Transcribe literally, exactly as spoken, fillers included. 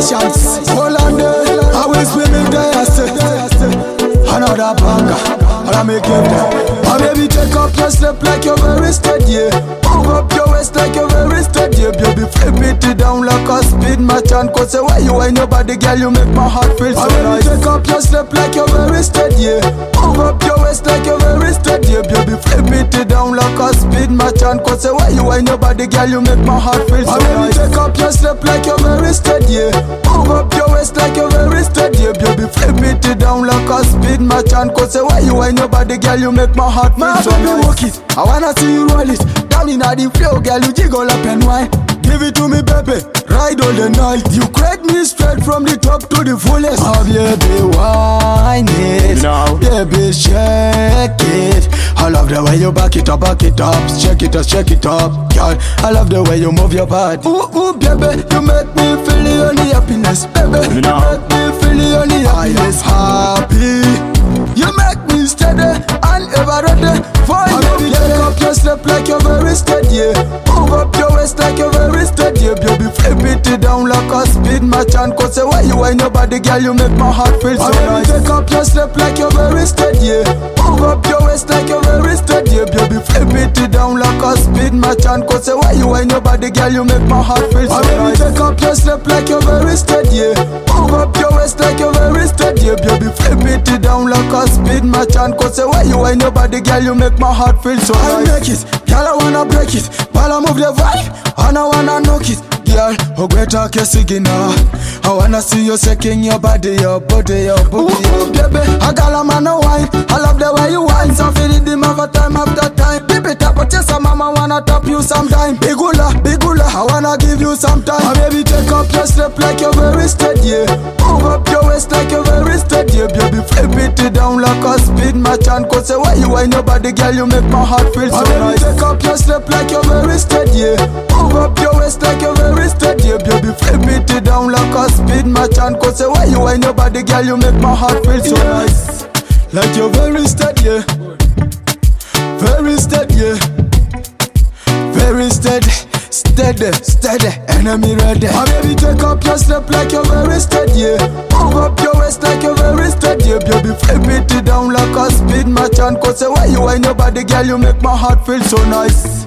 Congratulations. Holland, I will swimming there, I say. Another banger, and I make it there. And baby, take up your step like you're very steady. Move up your waist like you're very steady. Baby, flip it down like a speed match. And cause say why you ain't nobody, girl, you make my heart feel so and nice. Baby, take up your step like you're very steady. Move up your waist like you're very steady. Baby, flip it down like a speed match. And cause say why you ain't nobody, girl, you make my heart feel so and nice. Baby, take up your step like you're very steady. Move up your waist like you're very steady. Baby, flip it down like a speed match. And cause say why you ain't nobody, girl, you make my heart feel so nice. Walk it, I wanna see you roll it. Down in the flow, girl, you jiggle up and wine. Give it to me, baby, ride all the night. You crack me straight from the top to the fullest. Oh, baby, wine it, no. Baby, shake it. I love the way you back it up, back it up. Shake it up, shake it up, girl. I love the way you move your body. Ooh, ooh, baby, you make me feel the only happiness, baby. No. You make me feel the only happiness. I am happy. You make me steady and ever ready for you. Baby, take up your step like you're very steady. Move up your waist like you're very steady. Baby, flip it down like a speed match. And cause say why you ain't nobody, girl, you make my heart feel so nice. Baby, take up your step like you're very steady. Move up your waist like you're very steady. Baby, flip it down like a speed match. And cause say why you ain't nobody, girl, you make my heart feel so nice. Baby, take up your step like you're very steady. Move up your waist like you're very steady. Baby, flip it down like a speed match. And cause say why you ain't nobody, girl, you make my heart feel so nice. I make it, girl, I wanna break it. While I move the vibe, and I wanna knock it. Girl, oh better kissing now. I wanna see you shaking your body, your body, your body. Ooh, ooh, baby, I got a man a wine. I love the way you wine, so feel it dim over time after time. Baby, tap but yes, mama wanna top you sometime. Bigula, bigula, I wanna give you some time. Oh, baby, take up your step like you're very steady. Move up your waist like you're very steady. Baby, flip it down like a speed match. And cause say why you ain't nobody, girl, you make my heart feel so oh, baby, nice. Take up your step like you're very steady. Move up your waist like you're very steady. Baby, flip it down like a speed match. And cause say why you ain't nobody, girl, you make my heart feel so yeah. nice. Like you're very steady, very steady, very steady, steady, steady, enemy ready. Oh, baby, take up your step like you're very steady. Move up your waist like you're very steady. Baby, flip it down like a speed match. And cause say why you ain't nobody, girl, you make my heart feel so nice.